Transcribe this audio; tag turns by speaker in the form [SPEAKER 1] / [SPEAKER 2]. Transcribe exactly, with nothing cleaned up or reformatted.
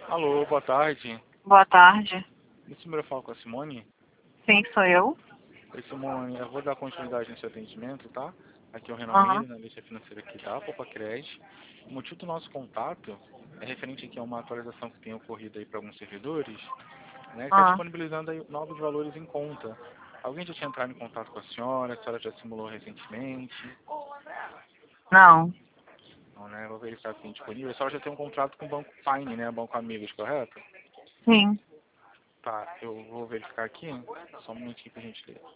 [SPEAKER 1] Alô, boa tarde.
[SPEAKER 2] Boa tarde.
[SPEAKER 1] Esse número eu falo com a Simone.
[SPEAKER 2] Sim, sou eu.
[SPEAKER 1] Oi, Simone, eu vou dar continuidade no seu atendimento, tá? Aqui é o Renan
[SPEAKER 2] Aham.
[SPEAKER 1] Reis, analista financeira aqui da Copa Credit. O motivo do nosso contato é referente aqui a uma atualização que tem ocorrido aí para alguns servidores, né? Que está
[SPEAKER 2] Ah,
[SPEAKER 1] disponibilizando aí novos valores em conta. Alguém já tinha entrado em contato com a senhora? A senhora já simulou recentemente?
[SPEAKER 2] não.
[SPEAKER 1] Não, né? Vou verificar se tem disponível. A senhora já tem um contrato com o Banco Fine, né? Banco Amigos, correto?
[SPEAKER 2] Sim.
[SPEAKER 1] Tá, eu vou verificar aqui. Só um minutinho pra gente ler.